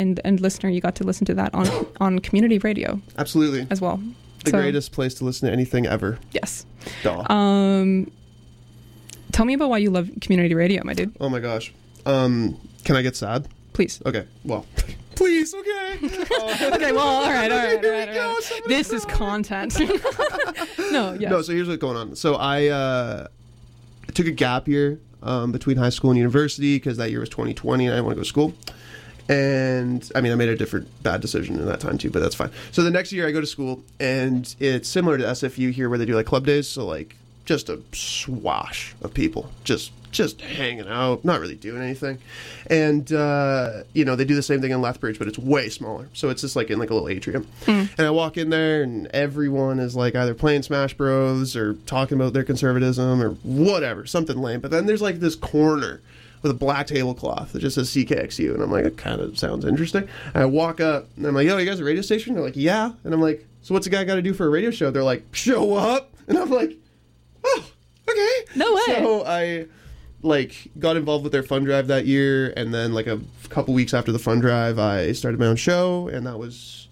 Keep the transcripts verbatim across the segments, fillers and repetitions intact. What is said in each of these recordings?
and, and listener, you got to listen to that on, on community radio. Absolutely. As well. The so, greatest place to listen to anything ever. Yes. Duh. Um, tell me about why you love community radio, my dude. Oh my gosh. Um, can I get sad? Please. Okay. Well, please. Okay. Uh, okay. Well, all right. All right. All right. All right. This is content. no. Yes. No. So here's what's going on. So I, uh, I took a gap year um, between high school and university because that year was twenty twenty and I didn't want to go to school. And I mean, I made a different bad decision in that time too, but that's fine. So the next year I go to school, and it's similar to S F U here where they do like club days. So like just a swash of people just just hanging out, not really doing anything. And, uh, you know, they do the same thing in Lethbridge, but it's way smaller. So it's just like in like a little atrium. Mm. And I walk in there and everyone is like either playing Smash Bros. Or talking about their conservatism or whatever, something lame. But then there's like this corner with a black tablecloth that just says C K X U. And I'm like, it kind of sounds interesting. And I walk up and I'm like, yo, you guys a radio station? They're like, yeah. And I'm like, so what's a guy got to do for a radio show? They're like, show up. And I'm like, oh, okay. No way. So I like got involved with their fund drive that year, and then like a couple weeks after the fund drive I started my own show, and that was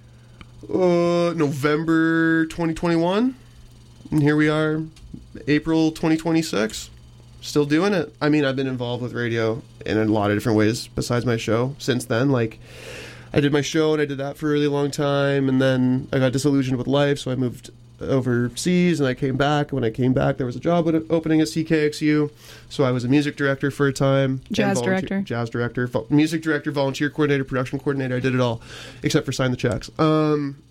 uh, November twenty twenty-one, and here we are, April twenty twenty-six, still doing it. I mean, I've been involved with radio in a lot of different ways besides my show since then. Like I did my show and I did that for a really long time, and then I got disillusioned with life, so I moved overseas and I came back. When I came back, there was a job opening at C K X U, so I was a music director for a time. Jazz director. Jazz director, vo- music director, volunteer coordinator, production coordinator. I did it all, except for sign the checks. Um,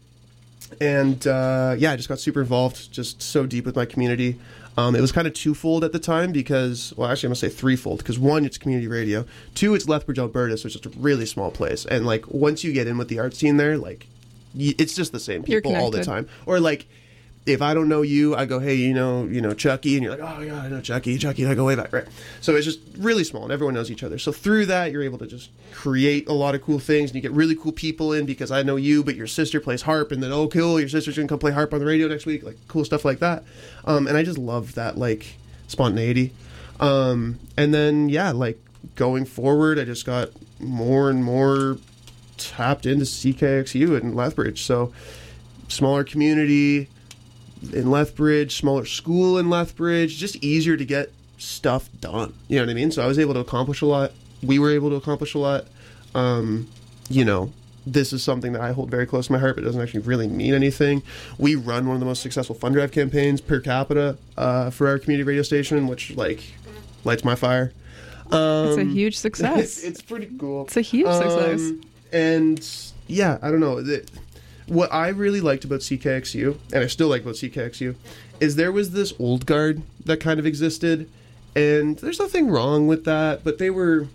and uh, yeah, I just got super involved, just so deep with my community. Um, it was kind of twofold at the time because, well, actually I'm going to say threefold, because one, it's community radio. Two, it's Lethbridge, Alberta, so it's just a really small place. And like once you get in with the art scene there, like y- it's just the same people all the time. Or like, if I don't know you, I go, hey, you know, you know Chucky, and you're like, oh yeah, I know Chucky, Chucky, and I go way back, right? So it's just really small, and everyone knows each other. So through that, you're able to just create a lot of cool things, and you get really cool people in because I know you, but your sister plays harp, and then oh, cool, your sister's gonna come play harp on the radio next week, like cool stuff like that. Um, and I just love that like spontaneity. Um, and then yeah, like going forward, I just got more and more tapped into C K X U in Lethbridge. So smaller community in Lethbridge, smaller school in Lethbridge, just easier to get stuff done. You know what I mean? So I was able to accomplish a lot. We were able to accomplish a lot. Um, you know, this is something that I hold very close to my heart, but it doesn't actually really mean anything. We run one of the most successful fund drive campaigns per capita uh, for our community radio station, which, like, lights my fire. Um, it's a huge success. It's, it's pretty cool. It's a huge um, success. And, yeah, I don't know. The, What I really liked about C K X U, and I still like about C K X U, is there was this old guard that kind of existed, and there's nothing wrong with that, but they were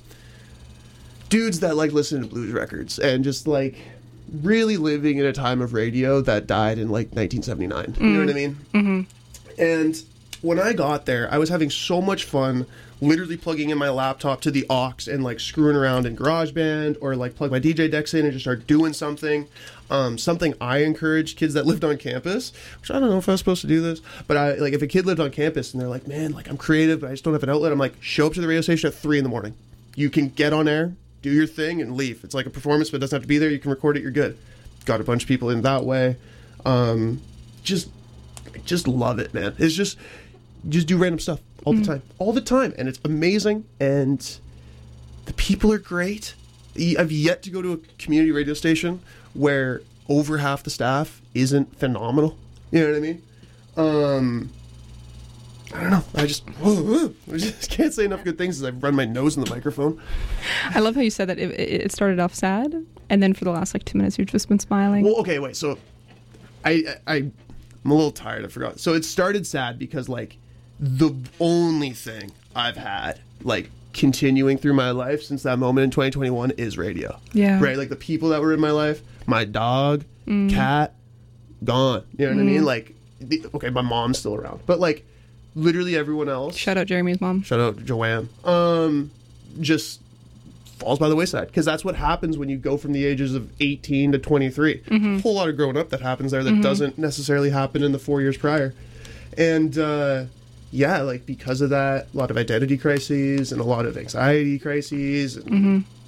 dudes that like listened to blues records and just like really living in a time of radio that died in like nineteen seventy-nine. Mm. You know what I mean? Mm-hmm. And when I got there, I was having so much fun literally plugging in my laptop to the aux and like screwing around in GarageBand, or like plug my D J decks in and just start doing something. Um, something I encouraged kids that lived on campus, which I don't know if I was supposed to do this, but I like if a kid lived on campus and they're like, man, like I'm creative, but I just don't have an outlet. I'm like, show up to the radio station at three in the morning. You can get on air, do your thing, and leave. It's like a performance, but it doesn't have to be there. You can record it. You're good. Got a bunch of people in that way. Um, just, just love it, man. It's just, just do random stuff all mm-hmm. the time, all the time, and it's amazing. And the people are great. I've yet to go to a community radio station where over half the staff isn't phenomenal. You know what I mean? Um, I don't know. I just, I just can't say enough good things as I've run my nose in the microphone. I love how you said that it, it started off sad, and then for the last like two minutes you've just been smiling. Well, okay, wait. So I, I, I'm a little tired. I forgot. So it started sad because like the only thing I've had like continuing through my life since that moment in twenty twenty-one is radio. Yeah. Right? Like the people that were in my life, my dog, mm. cat, gone. You know what mm. I mean? Like, the, okay, my mom's still around, but like literally everyone else. Shout out Jeremy's mom. Shout out Joanne. Um, just falls by the wayside, because that's what happens when you go from the ages of eighteen to twenty-three. Mm-hmm. A whole lot of growing up that happens there that mm-hmm. doesn't necessarily happen in the four years prior. And, uh, yeah, like because of that, a lot of identity crises and a lot of anxiety crises and mm-hmm.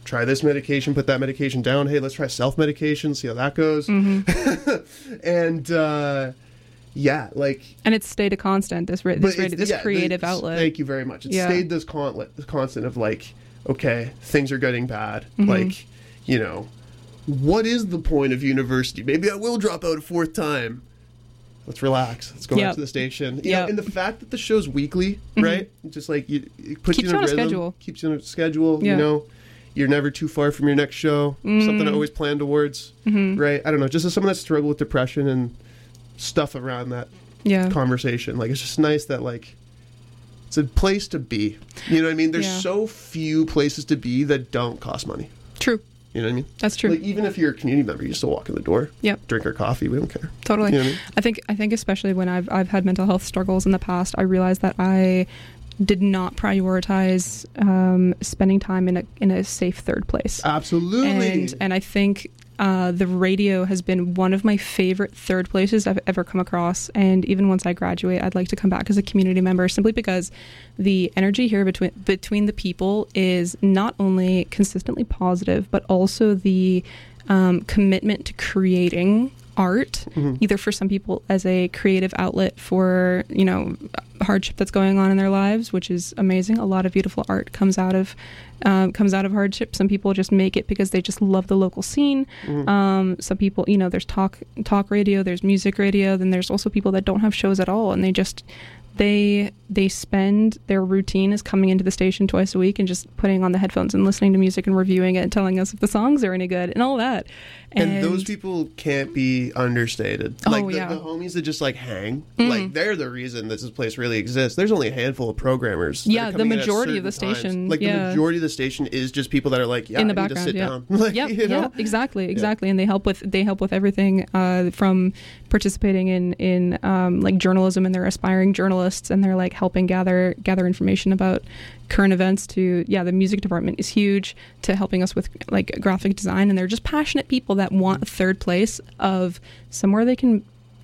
try this medication, put that medication down. Hey, let's try self-medication, see how that goes. Mm-hmm. and uh, yeah, like, and it's stayed a constant. This ra- this, but radio, this yeah, creative it's- outlet. Thank you very much. It Yeah. stayed this con- constant of like, okay, things are getting bad. Mm-hmm. Like, you know, what is the point of university? Maybe I will drop out a fourth time. Let's relax. Let's go Yep. back to the station. You Yep. know, and the fact that the show's weekly, right? Just like you, it puts Keeps you in you a on a rhythm, schedule. keeps you on a schedule. Yeah. You know, you're never too far from your next show. Something I always plan towards, Mm-hmm. right? I don't know. Just as someone that struggled with depression and stuff around that Yeah. conversation, like it's just nice that like it's a place to be. You know what I mean? There's Yeah. so few places to be that don't cost money. True. You know what I mean? That's true. Like even if you're a community member, you still walk in the door. Yep. Drink our coffee. We don't care. Totally. You know what I mean? I think I think especially when I've I've had mental health struggles in the past, I realized that I did not prioritize um, spending time in a in a safe third place. Absolutely. And and I think uh, the radio has been one of my favorite third places I've ever come across. And even once I graduate, I'd like to come back as a community member, simply because the energy here between between the people is not only consistently positive, but also the um, commitment to creating art, Mhm. either for some people as a creative outlet for, you know, hardship that's going on in their lives, which is amazing. A lot of beautiful art comes out of um, comes out of hardship. Some people just make it because they just love the local scene. Mhm. Um, some people, you know, there's talk talk radio, there's music radio, then there's also people that don't have shows at all, and they just they they spend their routine is coming into the station twice a week and just putting on the headphones and listening to music and reviewing it and telling us if the songs are any good and all that. And, those people can't be understated. Oh, Like the, yeah. the homies that just like hang, Mhm. like they're the reason that this place really exists. There's only a handful of programmers. that Yeah, are the coming in at majority of the certain times. station, Like yeah. the majority of the station is just people that are like, yeah, in the I need background, to sit yeah. down. like, Yep, you know? yeah, exactly, exactly, and they help with they help with everything uh, from participating in in um, like journalism, and they're aspiring journalists, and they're like helping gather gather information about current events. To yeah, the music department is huge, to helping us with like graphic design, and they're just passionate people that want a third place of somewhere they can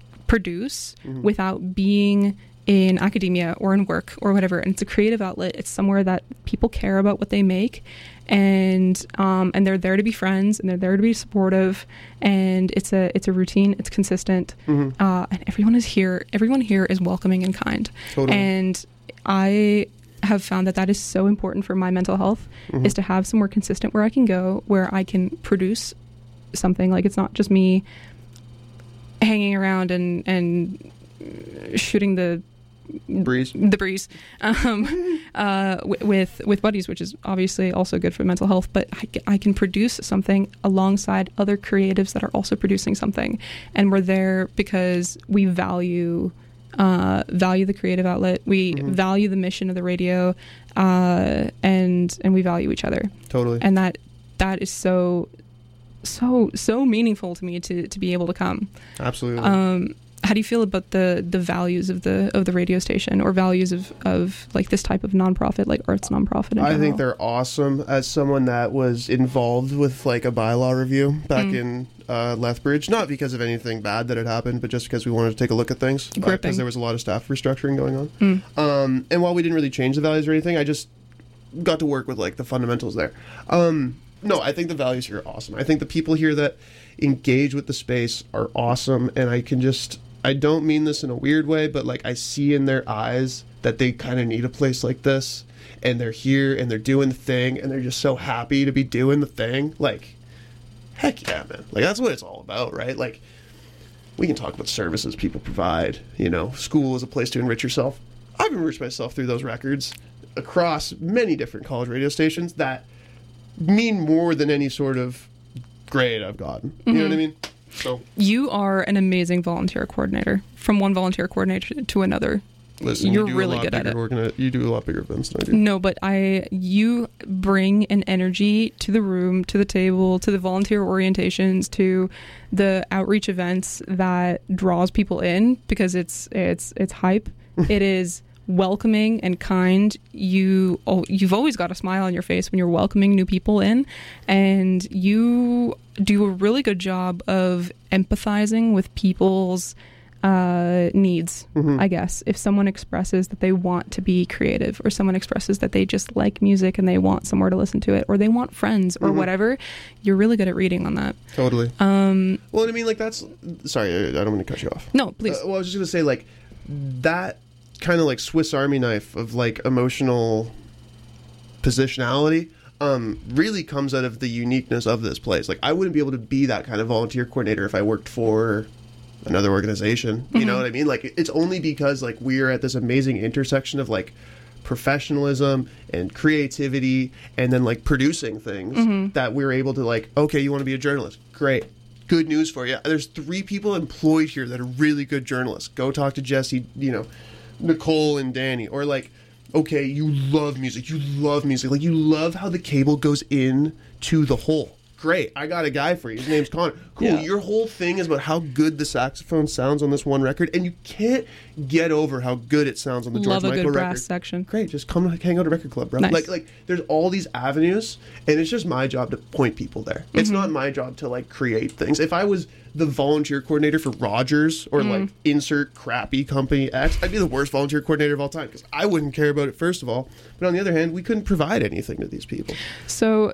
produce Mhm. without being in academia or in work or whatever. And it's a creative outlet. It's somewhere that people care about what they make, and um, and they're there to be friends, and they're there to be supportive, and it's a it's a routine. It's consistent, Mhm. uh, and everyone is here. Everyone here is welcoming and kind. Totally. And I have found that that is so important for my mental health, Mhm. is to have somewhere consistent where I can go, where I can produce something. Like, it's not just me hanging around and and shooting the Breeze. the breeze um, uh, w- with with buddies, which is obviously also good for mental health. But I, c- I can produce something alongside other creatives that are also producing something, and we're there because we value uh, value the creative outlet. We Mhm. value the mission of the radio, uh, and and we value each other, Totally. and that that is so so so meaningful to me to to be able to come. Absolutely. Um, how do you feel about the the values of the of the radio station, or values of, of like this type of nonprofit, like arts nonprofit in I general? think they're awesome. As someone that was involved with like a bylaw review back Mm. in uh, Lethbridge, not because of anything bad that had happened, but just because we wanted to take a look at things, Gripping. because there was a lot of staff restructuring going on. Mm. Um, and while we didn't really change the values or anything, I just got to work with like the fundamentals there. Um, no, I think the values here are awesome. I think the people here that engage with the space are awesome, and I can just, I don't mean this in a weird way, but like I see in their eyes that they kind of need a place like this, and they're here and they're doing the thing, and they're just so happy to be doing the thing. Like, heck yeah, man. Like, that's what it's all about, right? Like, we can talk about services people provide. You know, school is a place to enrich yourself. I've enriched myself through those records across many different college radio stations that mean more than any sort of grade I've gotten. You know what I mean? So, You are an amazing volunteer coordinator. From one volunteer coordinator to another, listen, you're you do really a lot good at bigger it. organi- you do a lot bigger events than I do. No, but I you bring an energy to the room, to the table, to the volunteer orientations, to the outreach events that draws people in, because it's it's it's hype. It is welcoming and kind. You oh, you've always got a smile on your face when you're welcoming new people in, and you do a really good job of empathizing with people's uh, needs, Mhm. I guess. If someone expresses that they want to be creative, or someone expresses that they just like music and they want somewhere to listen to it, or they want friends, or Mhm. whatever, you're really good at reading on that. Totally. Um, Well, I mean, like, that's... Sorry, I I don't want to cut you off. no, please. Uh, well, I was just going to say, like, that kind of, like, Swiss Army knife of, like, emotional positionality um, really comes out of the uniqueness of this place. Like, I wouldn't be able to be that kind of volunteer coordinator if I worked for another organization. You know what I mean? Like, it's only because, like, we're at this amazing intersection of, like, professionalism and creativity and then, like, producing things that we're able to, like, okay, you want to be a journalist? Great. Good news for you. There's three people employed here that are really good journalists. Go talk to Jesse, you know, Nicole and Danny. Or, like, okay, you love music. You love music. Like, you love how the cable goes in to the hole. Great. I got a guy for you. His name's Connor. Cool. Yeah. Your whole thing is about how good the saxophone sounds on this one record, and you can't get over how good it sounds on the George Love a Michael good record. brass section. Great. Just come hang out at a record club, bro. Nice. Like, like, there's all these avenues, and it's just my job to point people there. It's not my job to, like, create things. If I was the volunteer coordinator for Rogers or, like, insert crappy company X, I'd be the worst volunteer coordinator of all time because I wouldn't care about it, first of all. But on the other hand, we couldn't provide anything to these people. So,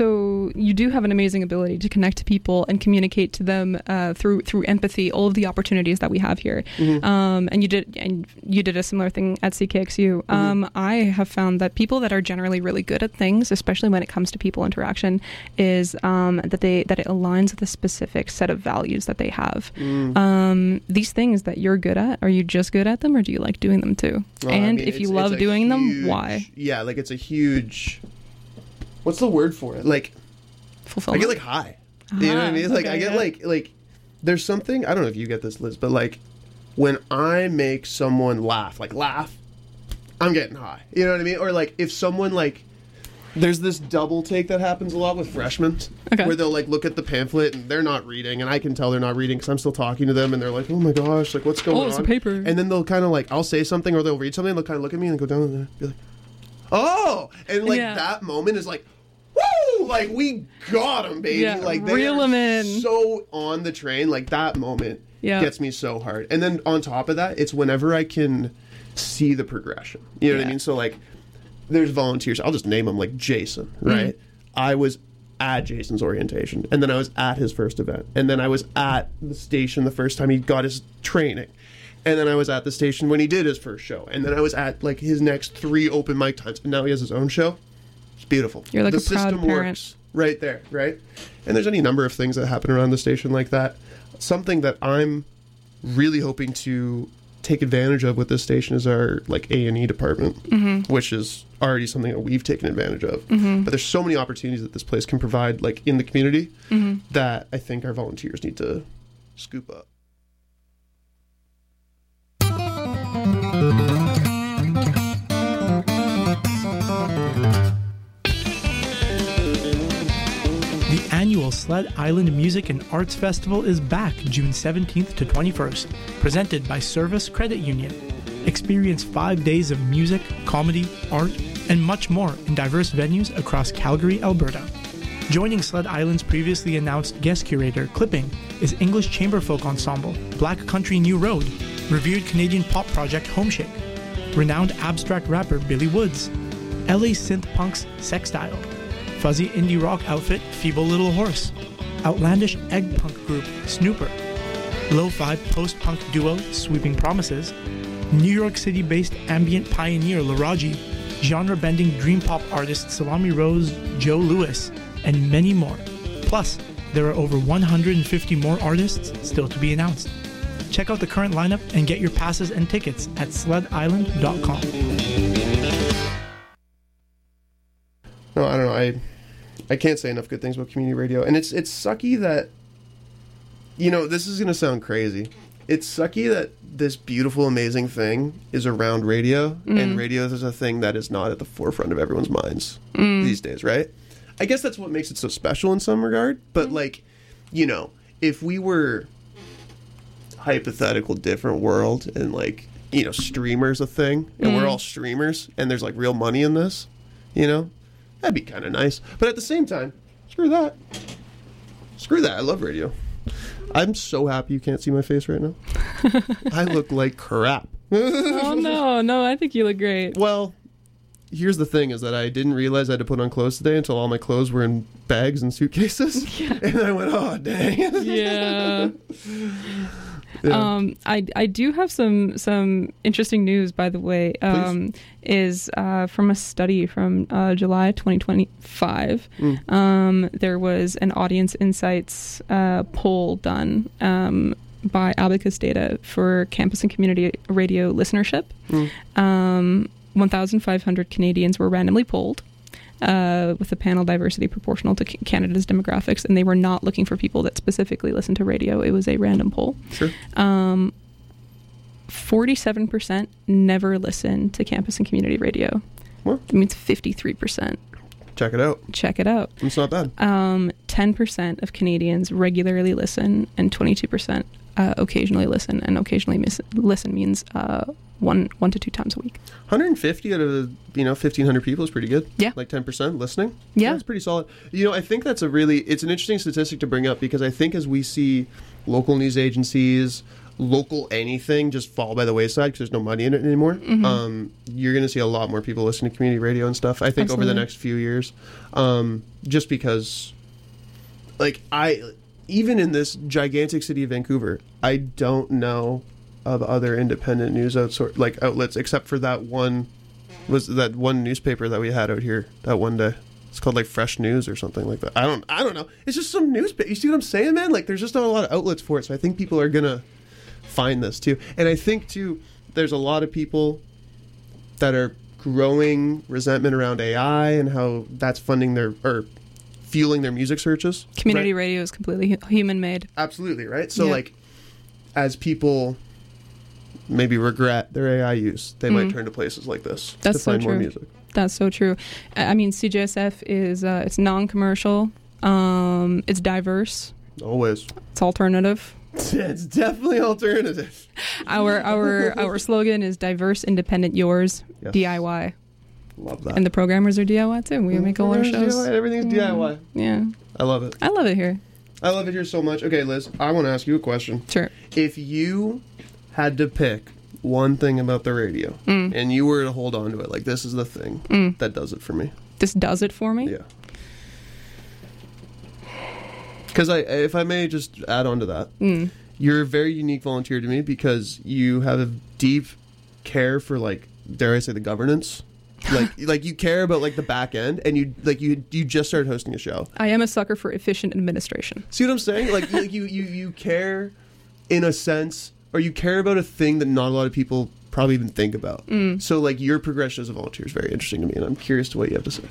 so you do have an amazing ability to connect to people and communicate to them uh, through through empathy. All of the opportunities that we have here, Mm-hmm. um, and you did and you did a similar thing at C K X U. Mm-hmm. Um, I have found that people that are generally really good at things, especially when it comes to people interaction, is um, that they that it aligns with a specific set of values that they have. Mm. Um, these things that you're good at, are you just good at them, or do you like doing them too? Well, I and mean, if you it's- love it's a doing them, huge- why? Yeah, like, it's a huge... What's the word for it? Like, I Fulfillment. get, like, high. You know what I Ah, mean? Like, I okay, get, yeah. like, like, there's something... I don't know if you get this, Liz, but, like, when I make someone laugh, like, laugh, I'm getting high. You know what I mean? Or, like, if someone, like... There's this double take that happens a lot with freshmen, Okay. where they'll, like, look at the pamphlet and they're not reading, and I can tell they're not reading because I'm still talking to them, and they're like, oh my gosh, like, what's going on? Oh, it's a paper. And then they'll kind of, like, I'll say something or they'll read something and they'll kind of look at me and go down and be like, oh! And, like, Yeah. that moment is like, woo! Like, we got him, baby. Yeah, like, they reel are 'em in. so on the train. Like, that moment Yeah. gets me so hard. And then on top of that, it's whenever I can see the progression. You know what I Yeah. mean? So, like, there's volunteers. I'll just name them, like Jason, Mm-hmm. right? I was at Jason's orientation, and then I was at his first event, and then I was at the station the first time he got his training, and then I was at the station when he did his first show, and then I was at, like, his next three open mic times, and now he has his own show. It's beautiful. You're like the a proud system parent. works right there, right? And there's any number of things that happen around the station like that. Something that I'm really hoping to take advantage of with this station is our, like, A and E department, Mm-hmm. which is already something that we've taken advantage of. But there's so many opportunities that this place can provide, like, in the community, Mm-hmm. that I think our volunteers need to scoop up. The annual Sled Island Music and Arts Festival is back June seventeenth to twenty-first, presented by Service Credit Union. Experience five days of music, comedy, art, and much more in diverse venues across Calgary, Alberta. Joining Sled Island's previously announced guest curator, Clipping, is English chamberfolk ensemble Black Country New Road, revered Canadian pop project Homeshake, renowned abstract rapper Billy Woods, L A synth punks Sextile, fuzzy indie rock outfit Feeble Little Horse, outlandish egg punk group Snooper, lo-fi post-punk duo Sweeping Promises, New York City-based ambient pioneer Laraji, genre-bending dream pop artist Salami Rose Joe Lewis, and many more. Plus, there are over one hundred fifty more artists still to be announced. Check out the current lineup and get your passes and tickets at sled island dot com. No, I don't know. I I can't say enough good things about community radio, and it's it's sucky that, you know, this is gonna sound crazy. It's sucky that this beautiful, amazing thing is around radio, and radio is a thing that is not at the forefront of everyone's minds these days, right? I guess that's what makes it so special in some regard. But like, you know, if we were hypothetical different world and like, you know, streamers a thing, and we're all streamers, and there's like real money in this, you know, that'd be kind of nice. But at the same time, screw that. Screw that. I love radio. I'm so happy you can't see my face right now. I look like crap. Oh, no, no, I think you look great. Well, here's the thing is that I didn't realize I had to put on clothes today until all my clothes were in bags and suitcases. Yeah. And I went, oh, dang. Yeah. Yeah. Um, I, I do have some some interesting news, by the way. Um, is uh, from a study from uh, July twenty twenty-five. Mm. Um, there was an Audience Insights uh, poll done um, by Abacus Data for campus and community radio listenership. Mm. Um, one thousand five hundred Canadians were randomly polled. Uh, with a panel diversity proportional to C- Canada's demographics, and they were not looking for people that specifically listen to radio. It was a random poll. Sure. Um, forty-seven percent never listen to campus and community radio. What? That means fifty-three percent. Check it out. Check it out. It's not bad. Um, ten percent of Canadians regularly listen, and twenty-two percent uh, occasionally listen. And occasionally miss- listen means uh, one one to two times a week. one hundred fifty out of, you know, fifteen hundred people is pretty good. Yeah. Like ten percent listening. Yeah. That's pretty solid. You know, I think that's a really, it's an interesting statistic to bring up because I think as we see local news agencies, local anything just fall by the wayside because there's no money in it anymore, Mm-hmm. um, you're going to see a lot more people listening to community radio and stuff, I think, over the Absolutely. next few years. Um, just because, like, I, even in this gigantic city of Vancouver, I don't know of other independent news outsor- like outlets except for that one was that one newspaper that we had out here that one day. It's called like Fresh News or something like that. I don't I don't know. It's just some newspaper. You see what I'm saying, man? Like there's just not a lot of outlets for it. So I think people are gonna find this too. And I think too there's a lot of people that are growing resentment around A I and how that's funding their or fueling their music searches. Community right? radio is completely hu- human made. Absolutely, right? So Yeah. like as people maybe regret their A I use, they might turn to places like this That's to so find more true. music. That's so true. I I mean, C J S F is uh, it's non-commercial. Um, it's diverse. Always. It's alternative. It's definitely alternative. Our our our slogan is diverse, independent, yours, Yes. D I Y. Love that. And the programmers are D I Y too. We make all our Everything's shows. D I Y, Everything's D I Y. Yeah, I love it. I love it here. I love it here so much. Okay, Liz, I want to ask you a question. Sure. If you had to pick one thing about the radio Mm. and you were to hold on to it, like this is the thing that does it for me. This does it for me. Yeah. Because I, if I may just add on to that, Mm. you're a very unique volunteer to me because you have a deep care for, like, dare I say, the governance. Like, like you care about like the back end, and you like you you just started hosting a show. I am a sucker for efficient administration. See what I'm saying? Like, like you you you care in a sense, or you care about a thing that not a lot of people probably even think about. Mm. So like your progression as a volunteer is very interesting to me, and I'm curious to what you have to say.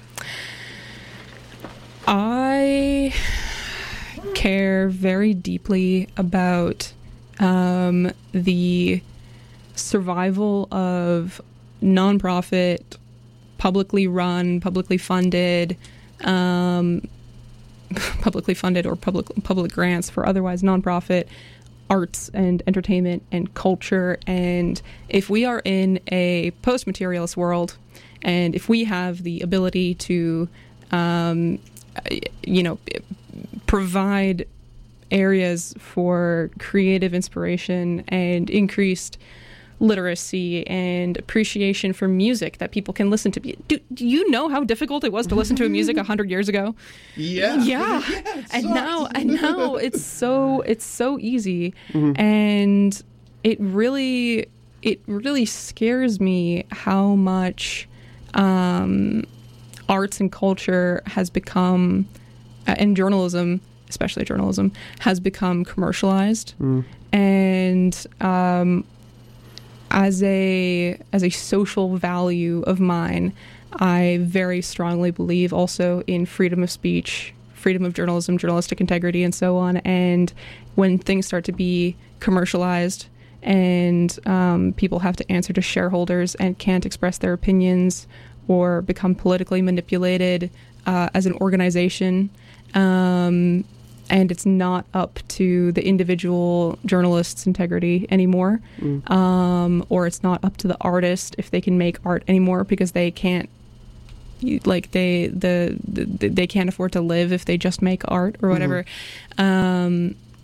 I care very deeply about um, the survival of nonprofit, publicly run, publicly funded, um, publicly funded or public public grants for otherwise nonprofit arts and entertainment and culture. And if we are in a post-materialist world, and if we have the ability to, um, you know, provide areas for creative inspiration and increased literacy and appreciation for music that people can listen to. Do, do you know how difficult it was to listen to music a hundred years ago? Yeah, Yeah. yeah and sucks. now, and now it's so it's so easy, Mm-hmm. and it really it really scares me how much um, arts and culture has become, uh, and journalism, especially journalism, has become commercialized, Mm. and um, as a as a social value of mine, I very strongly believe also in freedom of speech, freedom of journalism, journalistic integrity, and so on. And when things start to be commercialized and um, people have to answer to shareholders and can't express their opinions or become politically manipulated uh, as an organization, um, and it's not up to the individual journalist's integrity anymore, Mm. um, or it's not up to the artist if they can make art anymore because they can't, you- like they the, the they can't afford to live if they just make art or whatever. Um,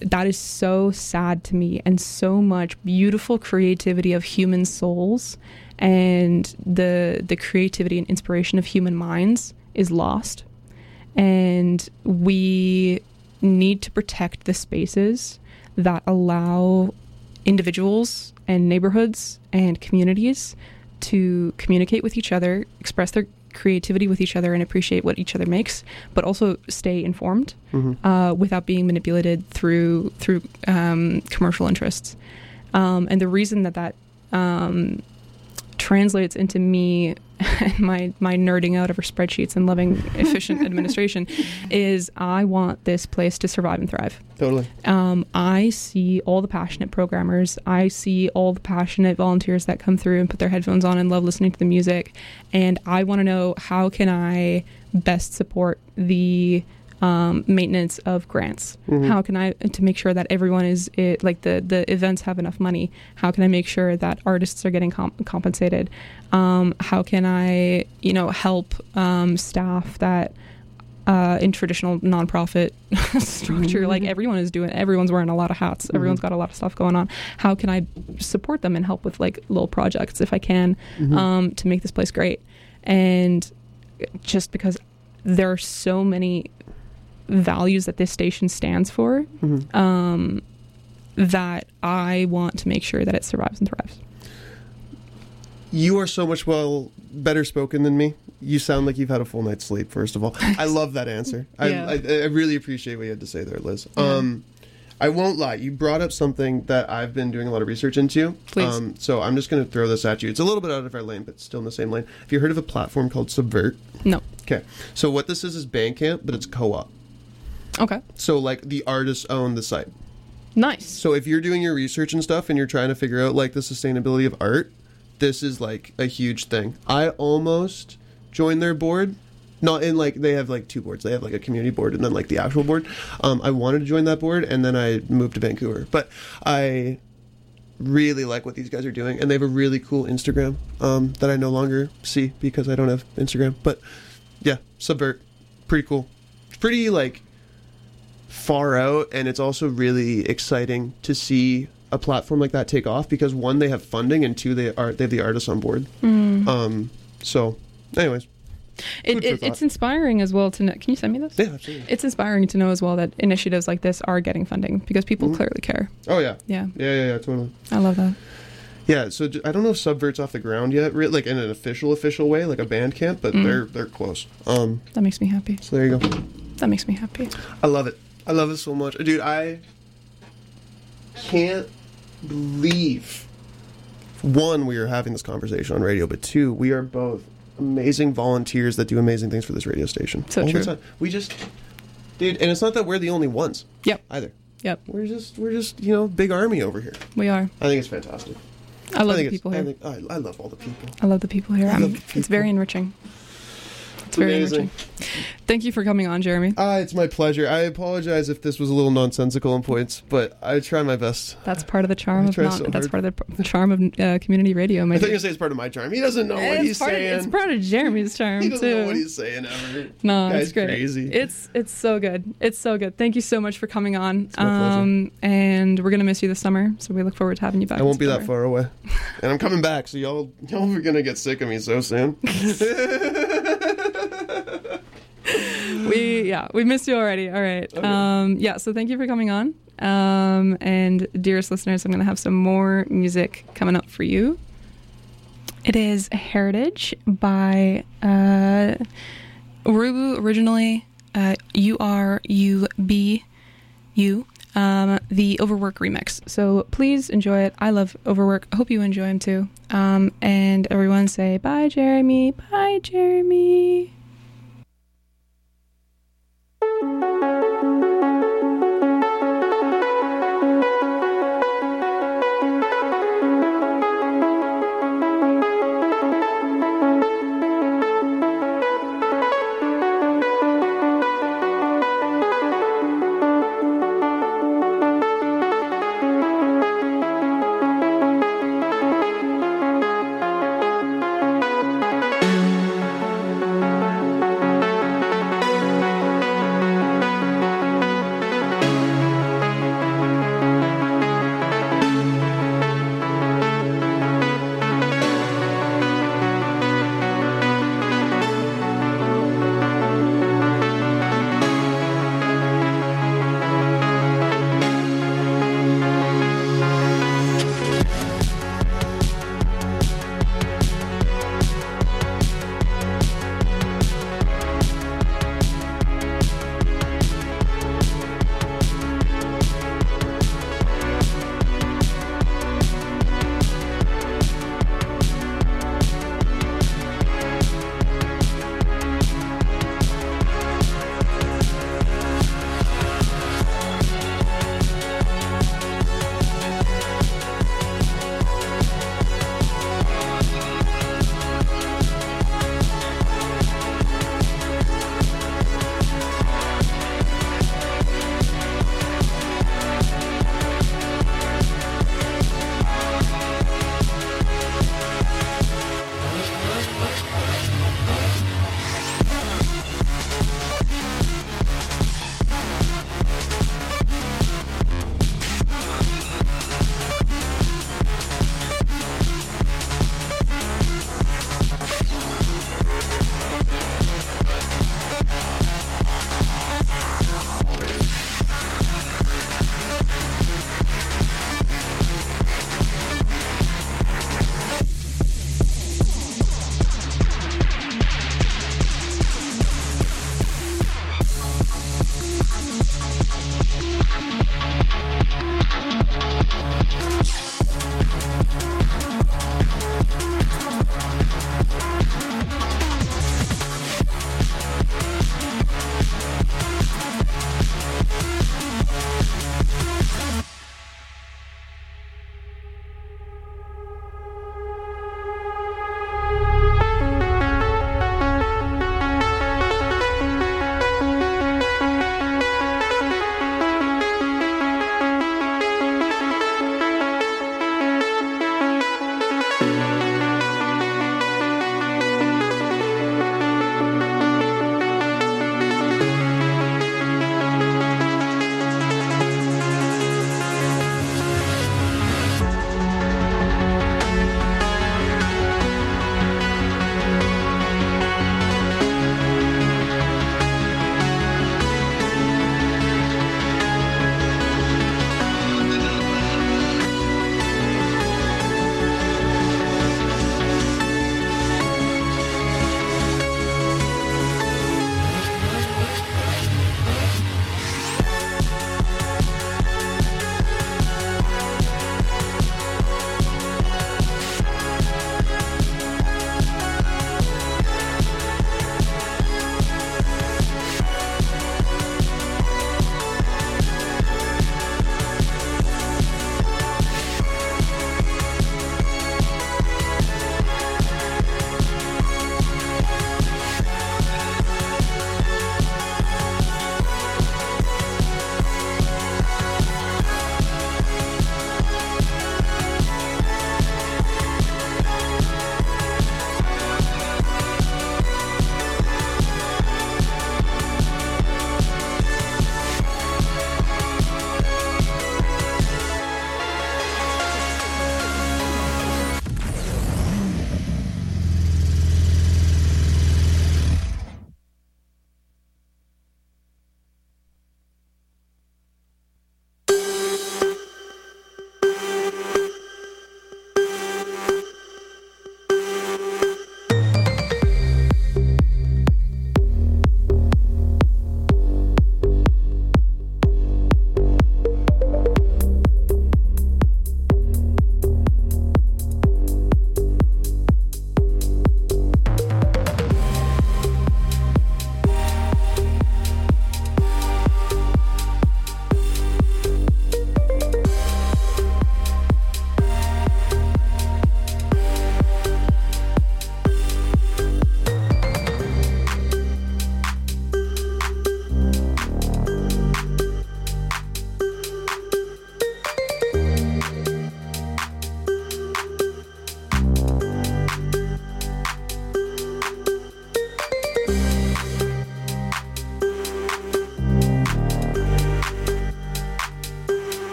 that is so sad to me, and so much beautiful creativity of human souls and the the creativity and inspiration of human minds is lost. And we need to protect the spaces that allow individuals and neighborhoods and communities to communicate with each other, express their creativity with each other, and appreciate what each other makes, but also stay informed mm-hmm. uh, without being manipulated through through um, commercial interests. Um, and the reason that that um, translates into me and my my nerding out over spreadsheets and loving efficient administration is I want this place to survive and thrive. Totally. Um, I see all the passionate programmers. I see all the passionate volunteers that come through and put their headphones on and love listening to the music. And I want to know, how can I best support the um, maintenance of grants? Mm-hmm. How can I, to make sure that everyone is, it, like the, the events have enough money? How can I make sure that artists are getting comp- compensated? Um, how can I, you know, help um, staff that uh, in traditional nonprofit structure, mm-hmm. like everyone is doing, everyone's wearing a lot of hats. Mm-hmm. Everyone's got a lot of stuff going on. How can I support them and help with like little projects if I can, mm-hmm. um, to make this place great? And just because there are so many values that this station stands for, mm-hmm. um, that I want to make sure that it survives and thrives. You are so much well better spoken than me. You sound like you've had a full night's sleep, first of all. I love that answer. Yeah. I, I, I really appreciate what you had to say there, Liz. Yeah. Um, I won't lie. You brought up something that I've been doing a lot of research into. Please. Um, so I'm just going to throw this at you. It's a little bit out of our lane, but still in the same lane. Have you heard of a platform called Subvert? No. Okay. So what this is is Bandcamp, but it's co-op. Okay. So like the artists own the site. Nice. So if you're doing your research and stuff and you're trying to figure out like the sustainability of art, this is like a huge thing. I almost joined their board. Not in like, they have like two boards. They have like a community board and then like the actual board. Um, I wanted to join that board and then I moved to Vancouver. But I really like what these guys are doing. And they have a really cool Instagram um, that I no longer see because I don't have Instagram. But yeah, Subvert. Pretty cool. It's pretty like far out, and it's also really exciting to see a platform like that take off because one, they have funding, and two, they are they have the artists on board. Mm. Um, so, anyways, it, it, it's inspiring as well to know. Can you send me this? Yeah, absolutely. It's inspiring to know as well that initiatives like this are getting funding because people mm-hmm. clearly care. Oh yeah, yeah, yeah, yeah, yeah, totally. I love that. Yeah, so I don't know if Subvert's off the ground yet, really, like in an official, official way, like a Bandcamp, but mm. they're they're close. Um, that makes me happy. So there you go. That makes me happy. I love it. I love it so much, dude. I can't believe, one, we are having this conversation on radio, but two, we are both amazing volunteers that do amazing things for this radio station. So true. We just, dude, and it's not that we're the only ones. Yep. Either. Yep. We're just, we're just, you know, big army over here. We are. I think it's fantastic. I love I the people here. I, think, oh, I love all the people. I love the people here. I love the people. It's very enriching. It's very amazing. enriching. Thank you for coming on, Jeremy. Ah, it's my pleasure. I apologize if this was a little nonsensical in points, but I try my best. That's part of the charm I of try non- so that's hard. part of the charm of uh, community radio. My I think you say it's part of my charm. He doesn't know what it's he's part saying. Of, it's part of Jeremy's charm he doesn't too. know what he's saying ever. No, Guy's it's great. Crazy. It's it's so good. It's so good. Thank you so much for coming on. It's my pleasure. Um, and we're gonna miss you this summer, so we look forward to having you back. I won't be summer. that far away, and I'm coming back. So y'all, y'all are gonna get sick of me so soon. we yeah we missed you already. All right. Okay. Um, yeah. So thank you for coming on. Um, and dearest listeners, I'm gonna have some more music coming up for you. It is Heritage by uh, Urubu originally. Uh, U R U B U. Um, the Overwork remix. So please enjoy it. I love Overwork. I hope you enjoy him too. Um, and everyone say bye, Jeremy. Bye, Jeremy.